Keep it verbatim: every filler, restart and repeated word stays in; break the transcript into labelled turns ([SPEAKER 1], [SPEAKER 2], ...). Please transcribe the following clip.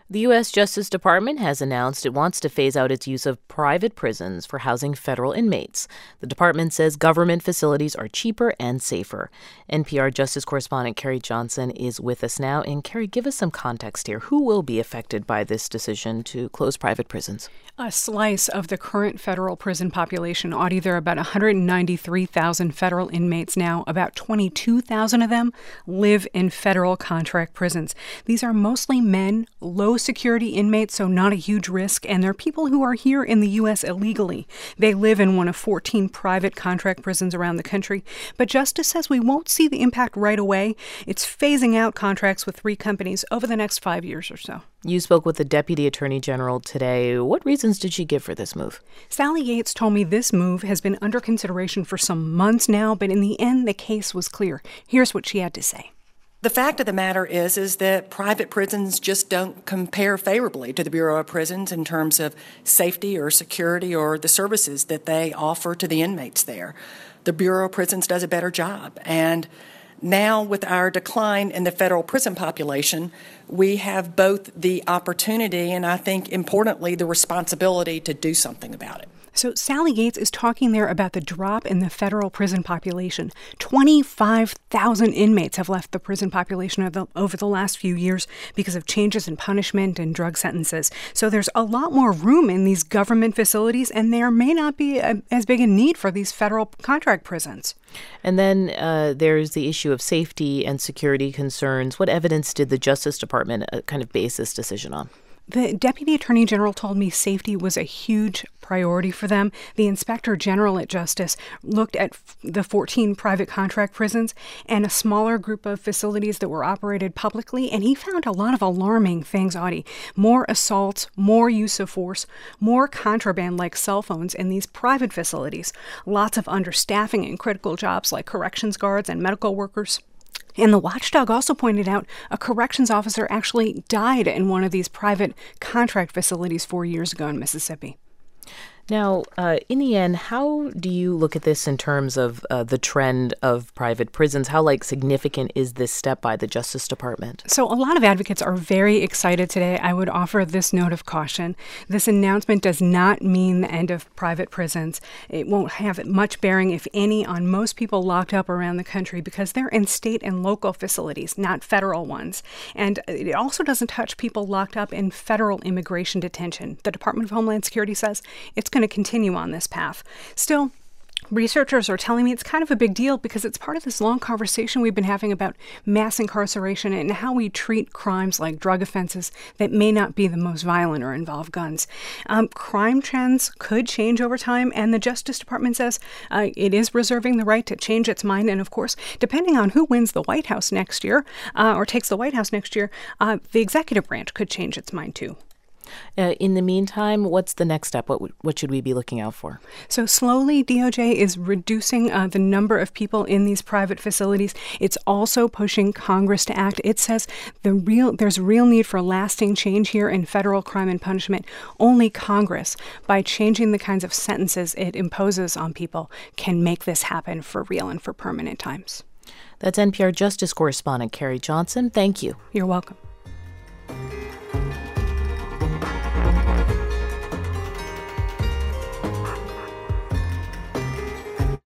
[SPEAKER 1] The U S. Justice Department has announced it wants to phase out its use of private prisons for housing federal inmates. The department says government facilities are cheaper and safer. N P R Justice correspondent Carrie Johnson is with us now. And Carrie, give us some context here. Who will be affected by this decision to close private prisons?
[SPEAKER 2] A slice of the current federal prison population. Audie, there are about one hundred ninety-three thousand federal inmates now. About twenty-two thousand of them live in federal contract prisons. These are mostly men, low security inmates, so not a huge risk, and they're people who are here in the U S illegally. They live in one of fourteen private contract prisons around the country. But Justice says we won't see the impact right away. It's phasing out contracts with three companies over the next five years or so.
[SPEAKER 1] You spoke with the Deputy Attorney General today. What reasons did she give for this move?
[SPEAKER 2] Sally Yates told me this move has been under consideration for some months now, but in the end, the case was clear. Here's what she had to say.
[SPEAKER 3] The fact of the matter is, is that private prisons just don't compare favorably to the Bureau of Prisons in terms of safety or security or the services that they offer to the inmates there. The Bureau of Prisons does a better job. And now with our decline in the federal prison population, we have both the opportunity and I think importantly the responsibility to do something about it.
[SPEAKER 2] So Sally Yates is talking there about the drop in the federal prison population. twenty-five thousand inmates have left the prison population over the, over the last few years because of changes in punishment and drug sentences. So there's a lot more room in these government facilities, and there may not be a, as big a need for these federal contract prisons.
[SPEAKER 1] And then uh, there's the issue of safety and security concerns. What evidence did the Justice Department uh, kind of base this decision on?
[SPEAKER 2] The Deputy Attorney General told me safety was a huge priority for them. The Inspector General at Justice looked at f- the fourteen private contract prisons and a smaller group of facilities that were operated publicly, and he found a lot of alarming things, Audie. More assaults, more use of force, more contraband like cell phones in these private facilities, lots of understaffing in critical jobs like corrections guards and medical workers. And the watchdog also pointed out a corrections officer actually died in one of these private contract facilities four years ago in Mississippi.
[SPEAKER 1] Now, uh, in the end, how do you look at this in terms of uh, the trend of private prisons? How, like, significant is this step by the Justice Department?
[SPEAKER 2] So a lot of advocates are very excited today. I would offer this note of caution. This announcement does not mean the end of private prisons. It won't have much bearing, if any, on most people locked up around the country because they're in state and local facilities, not federal ones. And it also doesn't touch people locked up in federal immigration detention. The Department of Homeland Security says it's going to continue on this path. Still, researchers are telling me it's kind of a big deal because it's part of this long conversation we've been having about mass incarceration and how we treat crimes like drug offenses that may not be the most violent or involve guns. Um, crime trends could change over time, and the Justice Department says uh, it is reserving the right to change its mind. And of course, depending on who wins the White House next year uh, or takes the White House next year, uh, the executive branch could change its mind too.
[SPEAKER 1] Uh, in the meantime, what's the next step? What what should we be looking out for?
[SPEAKER 2] So slowly, D O J is reducing uh, the number of people in these private facilities. It's also pushing Congress to act. It says the real there's real need for lasting change here in federal crime and punishment. Only Congress, by changing the kinds of sentences it imposes on people, can make this happen for real and for permanent times.
[SPEAKER 1] That's N P R Justice correspondent Carrie Johnson. Thank you.
[SPEAKER 2] You're welcome.